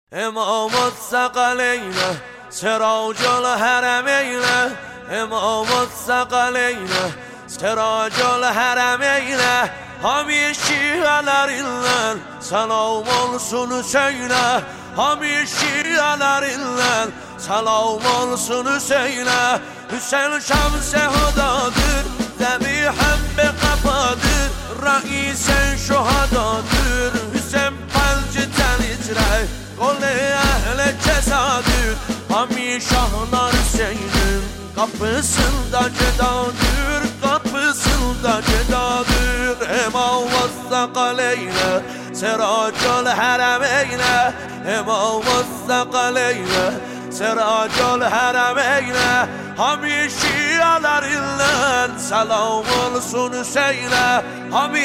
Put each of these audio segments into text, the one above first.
امام الثقلین سراج الحرمین، امام الثقلین سراج الحرمین. Hamı şialarından selam olsun söyle, hamı şialarından selam olsun söyle. Hüseyin şemse hudadır, zebihem be kafadır, reisen şuhadadır. Hüseyin pelciten icre, golü ehle cezadır. Hamı şahlar Hüseyin'in kapısında cedadır, kapısında cedadır. امام الثقلین سراج الحرمین، امام الثقلین سراج الحرمین. Hamı şialarından selam olsun Hüseyin'e, hamı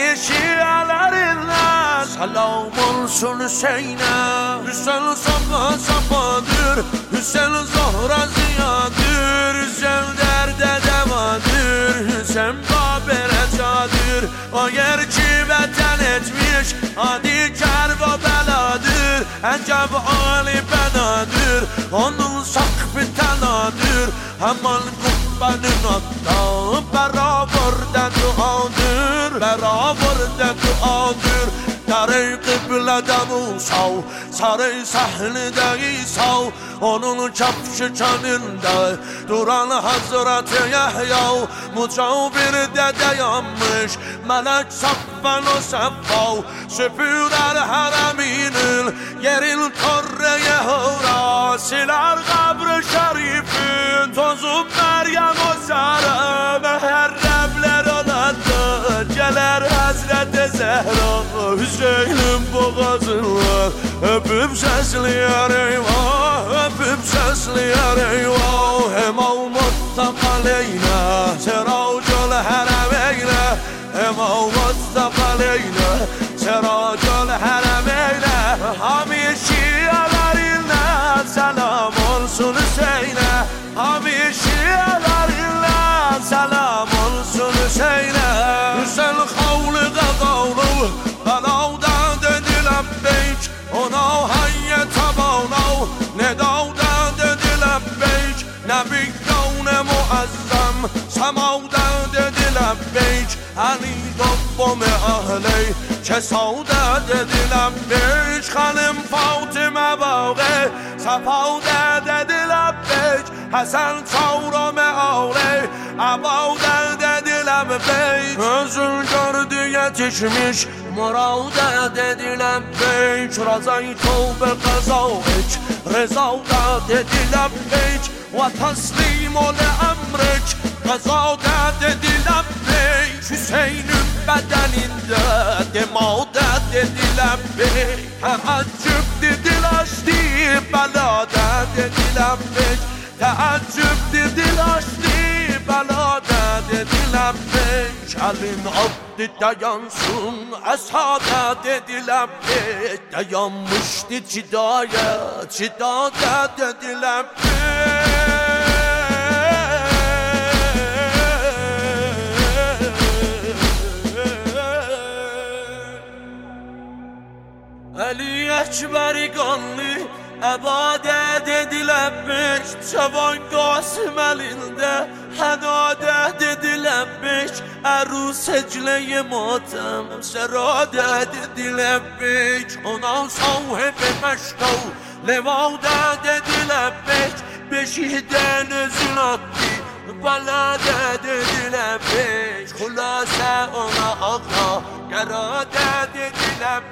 şialarından selam olsun Hüseyin'e. Hüseyin safa safadır, Hüseyin Zahra ziyadır, Hüseyin derde devadır, Hüseyin babere cadır. O gerçi vətən etmiş adi kərv o beladır, əncəb ali benadır, onun sakfı tənadır. Hemen kubbenin hatta beraber duadır, beraber duadır. Dere kıblede Musa, sarı sahnede İsa, onun çapşı çanında duran Hazreti Yahya. Mucavir de yanmış melek saffen o seffa, süpürer hareminin yerin torreye hura, siler kabr-ı şerifin tozu Meryem o Zahra. Meherremler oladı geler Hazreti Zehra, Hüseyin'in boğazınlar öpüp sesliyer eyvah, öpüp sesliyer eyvah. Emam الثقلین سراج الحرمین، امام الثقلین سراج الحرمین. Hamı şialarından selam olsun Hüseyin'e, hamı şialarından selam olsun Hüseyin'e. Hüseyin havlığa qavlu belauda dedi lebbeyk, ona hayye tabavlav nedavda dedi lebbeyk. Nebiyyun muazzam semavda dedi lebbeyk, Ali dobbom ahli kesavda dedi lebbeyk. Hanım Fatıma bağı sefavda dedi lebbeyk, Hasan çavram ağli abavda dedi lebbeyk. Özün gördü yetişmiş murada dedi lebbeyk, Razay tövbe qaza ek rezavda dedi lebbeyk. Ve taslim ol emrek qazada dedi lebbeyk, Hüseyin'in bedeninde demada dedi lebbeyk. Teaccüp dil açtı belada dedi lebbeyk, teaccüp dil açtı belada dedi lebbeyk. Elin abdi dayansın esada dedi lebbeyk, dayanmıştı cidaya cidada dedi lebbeyk. Ali Ekber qanlı əbadət edilənmiş, Cavan Qasım əlində hədadət edilənmiş, ərus eclə-i matəm səradət edilənmiş. Ona sahibi məşqav levadət edilənmiş, beşikdən özün attı بلادت دلم پیش، خلاصه ona آقا قرادت دلم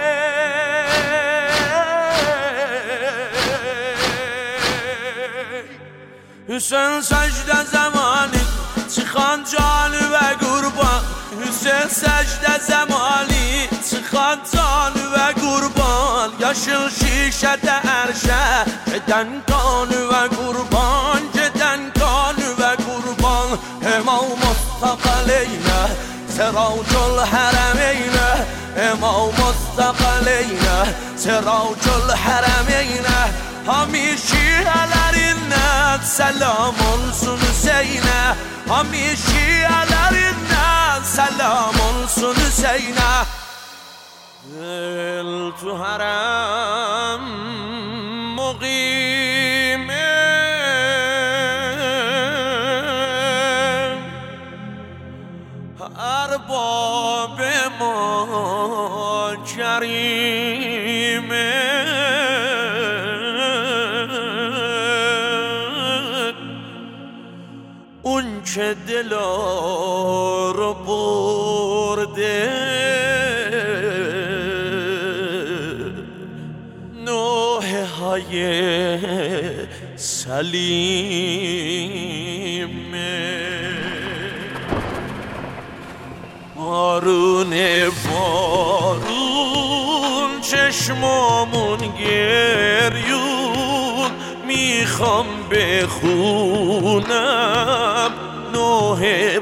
پیش. Hüseyin secde zamanı çıkan canı ve kurban, Hüseyin secde zamanı çıkan canı ve kurban. Yaşıl şişede erşe giden kanı ve kurban, giden kanı ve kurban. Emam الثقلین سراج الحرمین، امام الثقلین سراج الحرمین. Hamı şialarından selam olsun Hüseyin'e, hamı şialarından selam olsun Hüseyin'e. دل تو حرم که دلا رو برده نوحه های سلیمه بارون چشمامون گریون میخوام بخونم نوحه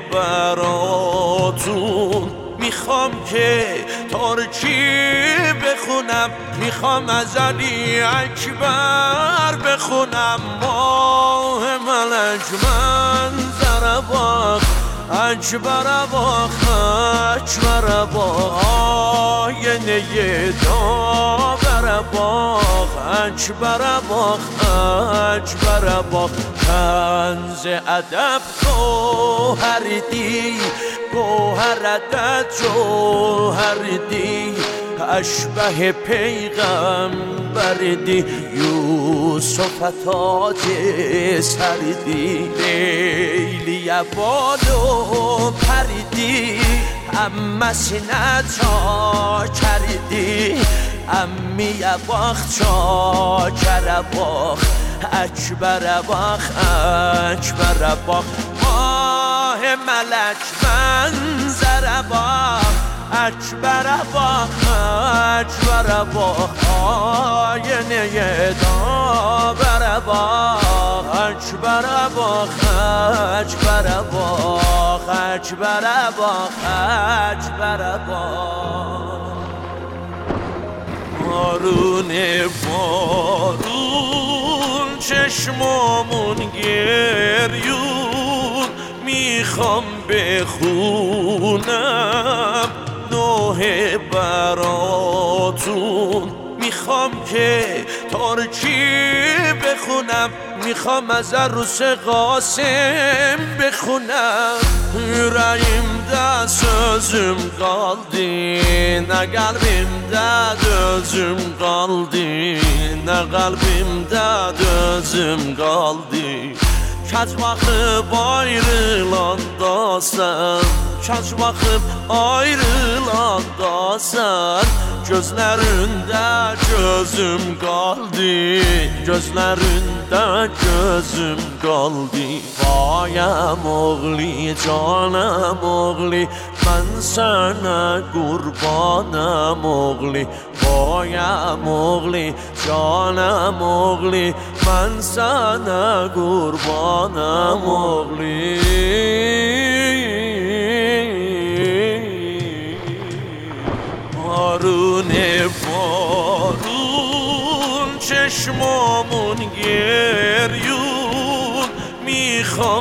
براتون میخوام که ترکی بخونم میخوام از علی اکبر بخونم ماه ملک منظر باغ اکبر باغ اکبر باغ آینه داور باغ اکبر باغ اکبر باغ کنز ادب گوهر دی گوهر عدد جوهر دی اشبه پیغمبر دی یوسف تاج سردی لیلی بالو پردی اما سینه چا کردی امی باخ چا کرباخ اکبر باخ اکبر باخ ماه ملک منظر باخ اکبر باخ اکبر باخ آینه داور باخ اکبر باخ اکبر باخ اکبر باخ اکبر باخ بارون چشمامون گریون میخوام بخونم نوحه براتون میخوام که ترکی بخونم میخوام از عروس قاسم بخونم yüreğimde sözüm kaldı ne kalbimde dözüm kaldı ne kalbimde dözüm kaldı kaç bakıp ayrılanda sen kaç bakıp ayrılanda sen gözlerinde gözüm kaldı gözlerinde gözüm kaldı bayam oğli canım oğli ben sana kurbanım oğli bayam oğli canım oğli ben sana kurbanım oğli بارون چشمامون گریون میخوام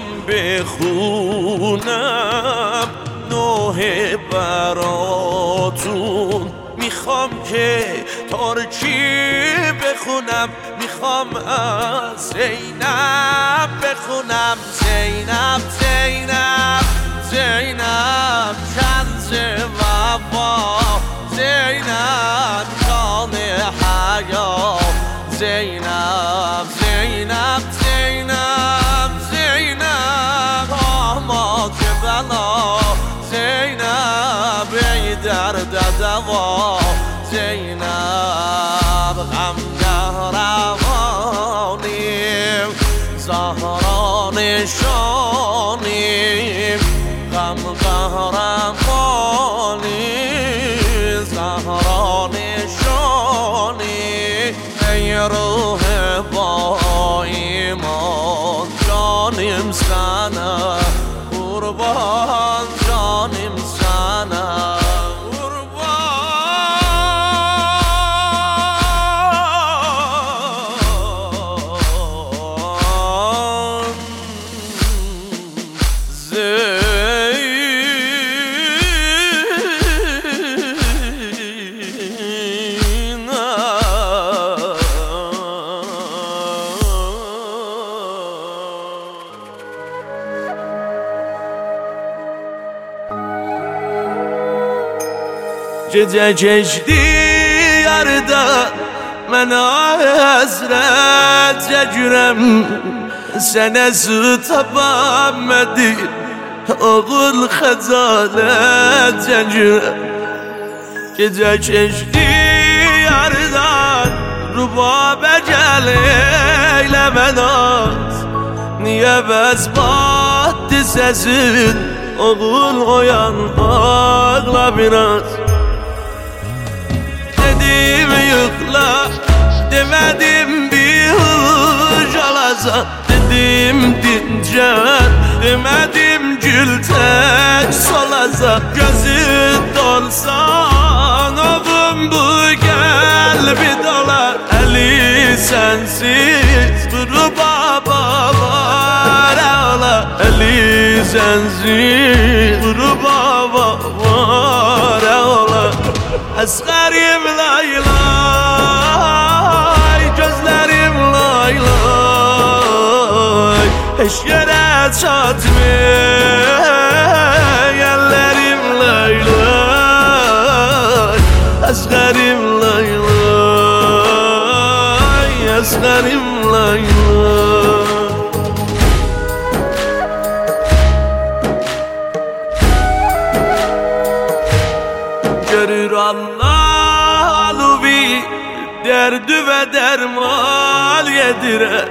بخونم نوحه براتون میخوام که ترکی بخونم میخوام از زینب بخونم زینب زینب زینب کنز وفا زینب جان حیا زینب زینب زینب زینب آماد بلا زینب ای درد دوا زینب غمگه روانیم زهرا نشانیم غم قهرمانی زهرا نشانی ای روح با ایمان جانیم سنه قربان جانیم سنه Gece geçti yerden Mən həsrət çəkirəm Sene zıtabamedi oğul xəcalet cəncirə Gecə keçdi yardan rubabə gəl eyləmə naz Niyə bəz batdı səsin oğul oyan ağla biraz Dedim yıkla demedim bir hıç alazan Dedim dincel demedim gül tek solazan Gözün dolsan oğlum bu kalbi dolar Eli sensiz duru baba var ağla Eli sensiz duru baba var ağla Əsğərim laylay, gözlərim laylay Heç yerə çatmır, əllərim laylay Əsğərim laylay, əsğərim laylay Görür Allah alubi Derdi ve dermal yedirer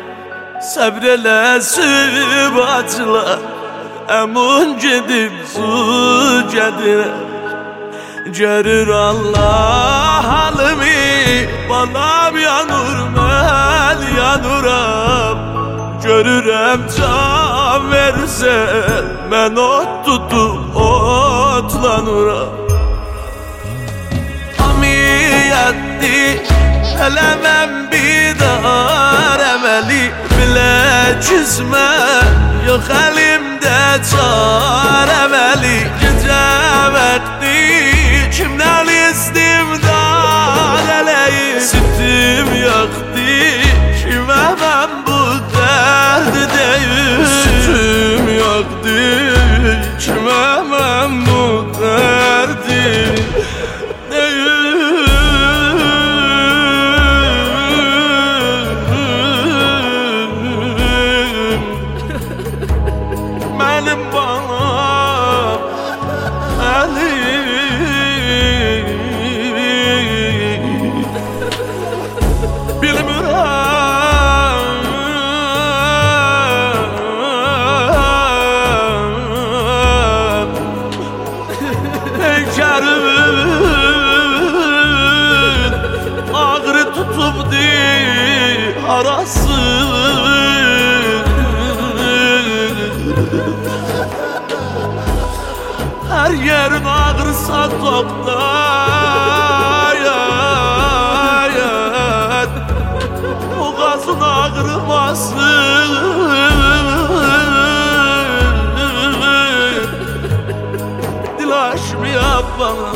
Səbrələsib acılar Əmun gedib su gədirər Görür Allah halimi Balam yanır mən yanıram Görürəm can versən Mən ot tutub otlanıram Amiyətdi Eləməm bidar əməli Bilə cizmə Yox əlimdə çar əməli Gecə vəqti Kimdən istimdad eləyim Sütüm yoxdi Kimə mən bu dərdi deyim Sütüm yoxdi Kimə mən bu dərdi Arası Her yerin ağrısa doktor Boğazın ağrımasın Dil aşmıyor bana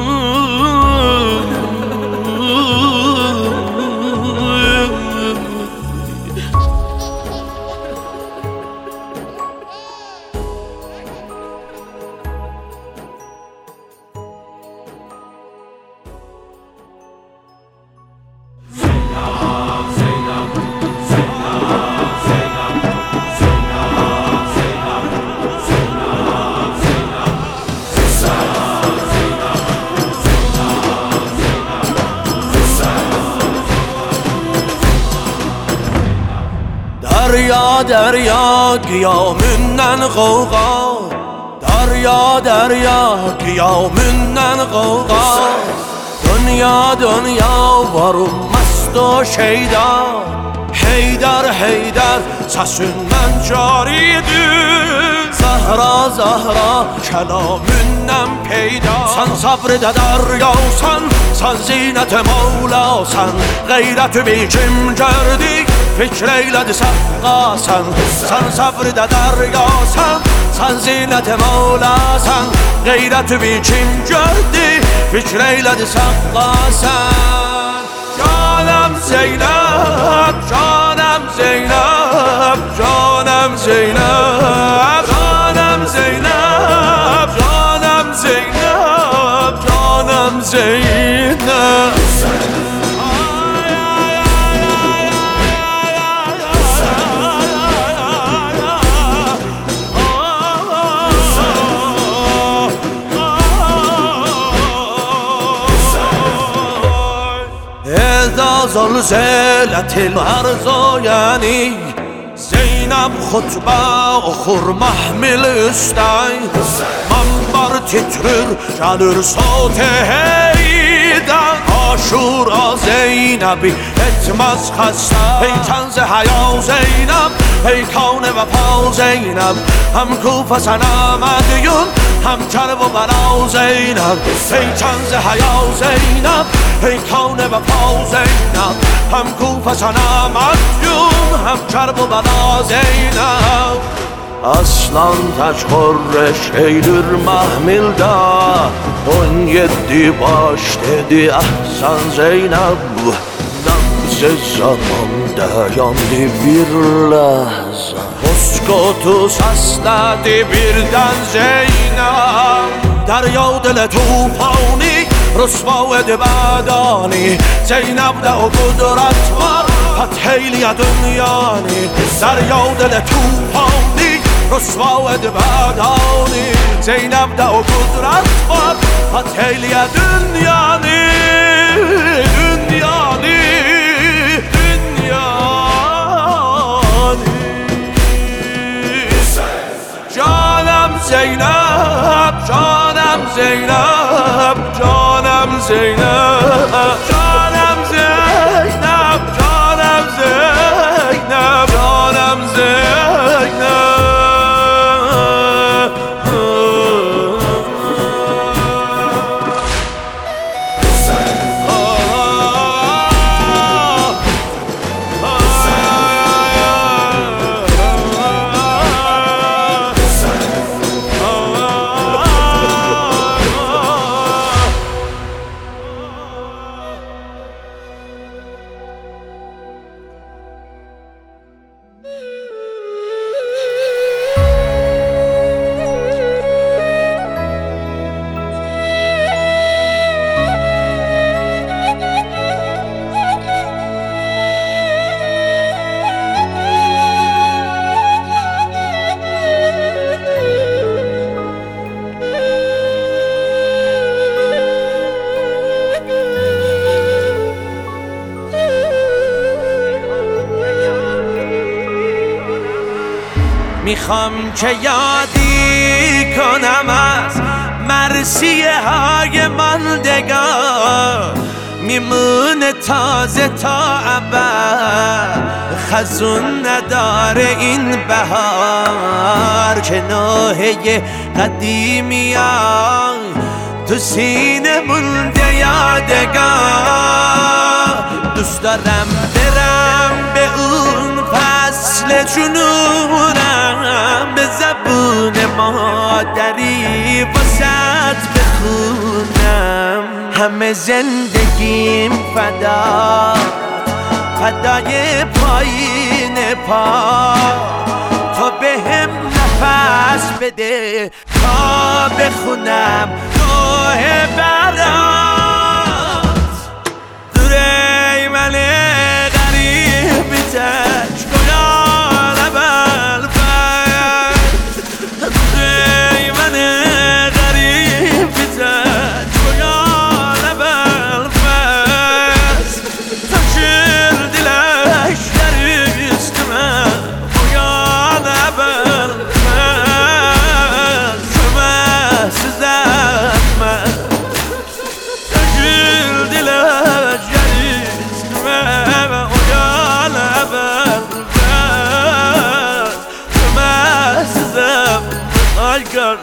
Derya derya qiyamündən qovğa Derya derya qiyamündən qovğa Dünya dünya varım məst o şeyda Heydər heydər səsindən caridir Zahra zahra kəlamündən peyda Sən sabrıda dəryausan, sən zinət-i mavlasan Qeyrət-ü biçim gördük Fikr eylədi səqqasən Sən sabrıda dəryasan Sən zinət-i mavlasan Qeyrət-ü biçim gördü Fikr eylədi səqqasən Canım Zeynəb Canım Zeynəb Canım Zeynəb Canım Zeynəb Canım Zeynəb Canım Zeynəb زلزلت الارض یعنی زینب خطبه okur mahmil üstay Mambar titrir gelir sote heyden Aşura Zeynep'i etmez hasta Ey kenze haya Zeynep Ey kavne vefa Zeynep Hem kufa sana medyun Hem kerv و bela Zeynep Ey kenze haya Zeynep Ey kavne vefa Zeynep Hem kufa sana medyun Hem kerv و bela Zeynep Aslan taç korreş eylür mahmilda 17 baş dedi ahsan Zeynep Nabz zaman dayandı bir lahza Bozkurtu səslədi birdən Zeynep Derya dil tufani rüsva edib ədani Zeynep'de o kudret var Feth eyliye dünyanı Derya dil tufani rüsva edib ədani Zeynep'de o kudret var Feth eyliye dünyanı Dünyanı Dünyanı Canım Zeynep Canım Zeynep Canım Zeynep Canım Zeynep Canım Zeynep Canım Zeynep میخوام که یادی کنم از مرثیه های ماندگار میمونه تازه تا ابد خزون نداره این بهار که نوحه قدیمیان تو سینه مونده یادگار دوست دارم برم به اون فصل جنونم به زبون مادری واسط بخونم همه زندگیم فدای پایین پا تو بهم نفس بده تا بخونم نوح برات دوره من غریب تک گلان بلفت دوره من غریب تک گلان بلفت تا شیر دلش دریست من گلان بلفت شما سزد من تا شیر دلش دریست من گلان بلفت شما سزد من گلان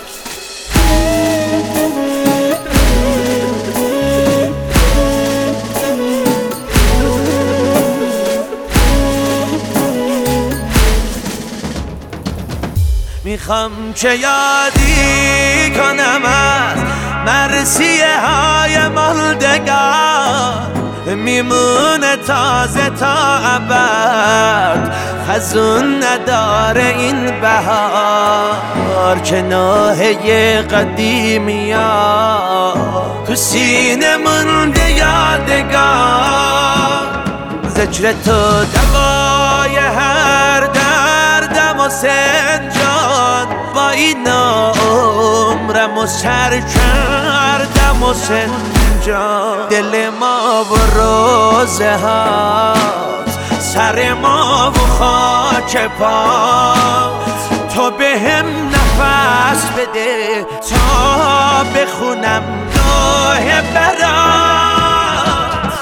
میخوام که یادی کنم از مرثیه های ماندگار میمونه تازه تا ابد خزون نداره این بهار که نوحه قدیمیان تو سینه مونده یادگار ذکر تو دوای هر دردم و سنجان با این عمرم و سر کردم و سنجان جان دل ما و روزه هات سر ما و خاک پات تو به هم نفس بده تا بخونم نوح برات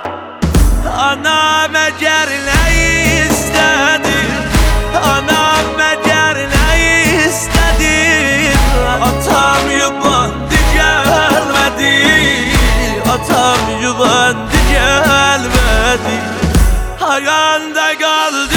آنام اگر نیستدی آنام اگر نیستدی atam yubandı gelmedi atam yubandı gelmedi hayalde kaldı